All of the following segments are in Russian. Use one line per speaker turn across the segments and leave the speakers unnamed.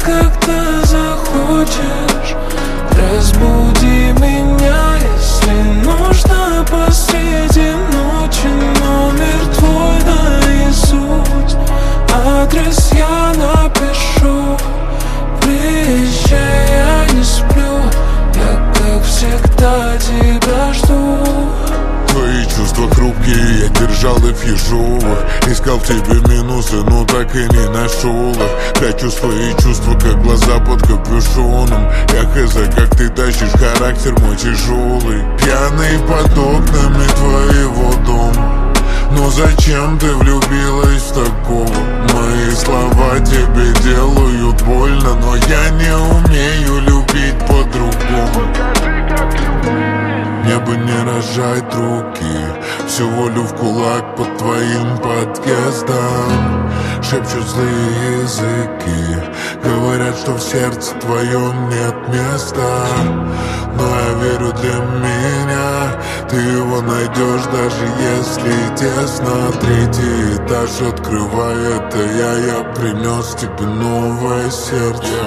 когда захочешь. Разбуди меня, если нужно посреди ночи. Номер твой наизусть, адрес я напишу. Приезжай, я не сплю, я как всегда тебя жду.
Твои чувства хрупкие, я держал их в ежовых. Искал в тебе минусы, но так и не нашел их. Прячу свои чувства, как глаза под капюшоном. Я хз, как ты тащишь, характер мой тяжелый. Пьяный под окнами твоего дома. Но зачем ты влюбилась в такого? Мои слова тебе делают больно, но я не умею любить по-другому. Мне бы не рожать руки, всю волю в кулак под твоим подъездом. Шепчут злые языки, говорят, что в сердце твоем нет места. Но я верю, для меня ты его найдешь, даже если тесно. Третий этаж открывай, это я принес тебе новое сердце.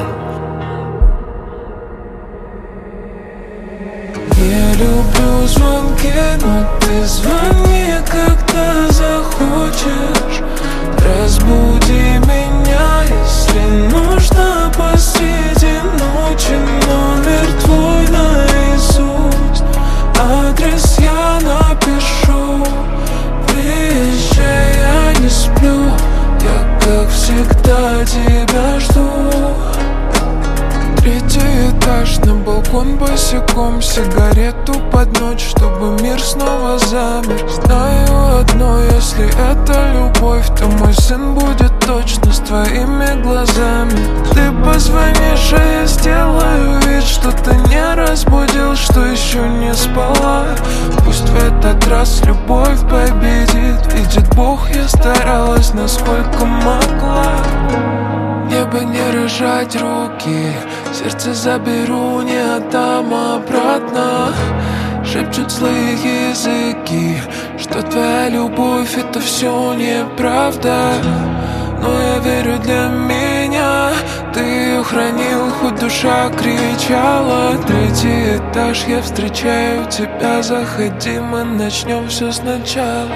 Я люблю звонки, но ты звони, когда захочешь. Разбуди меня, если нужно посреди ночи. Номер твой наизусть, адрес я напишу. Приезжай, я не сплю, я как всегда тебя жду. Третий этаж, на балкон босиком, сигарету под ночь, чтобы мир снова замер. Знаю одно, если это любовь, то мой сын будет точно с твоими глазами. Ты позвонишь, а я сделаю вид, что ты не разбудил, что еще не спала. Пусть в этот раз любовь победит, видит Бог, я старалась насколько могла. Мне бы не рожать руки, сердце заберу, не отдам обратно. Шепчут злые языки, что твоя любовь это все неправда. Но я верю, для меня ты ее хранил, хоть душа кричала. Третий этаж, я встречаю тебя, заходи, мы начнем все сначала.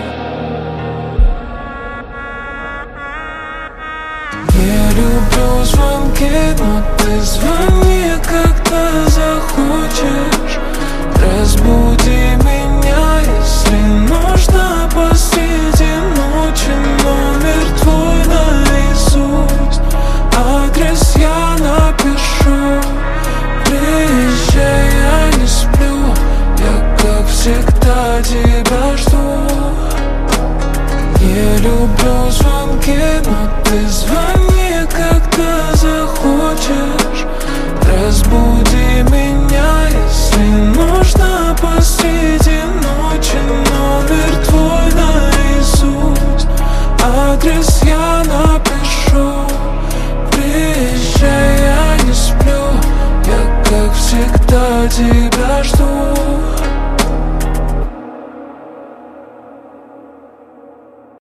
Я люблю звонки, но ты звони, когда захочешь. Разбуди меня, если нужно посреди ночи. Номер твой наизусть, адрес я напишу. Приезжай, я не сплю, я как всегда тебя жду. Я люблю звонки, но ты звони, когда захочешь. Разбуди меня, если нужно посреди ночи. Номер твой наизусть, адрес я напишу. Приезжай, я не сплю, я как всегда тебя жду.